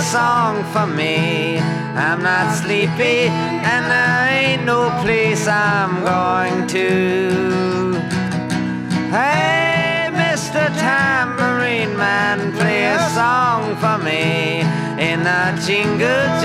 song for me. I'm not sleepy and there ain't no place I'm going to. Hey, Mr. Tambourine Man, play a song for me in the jingle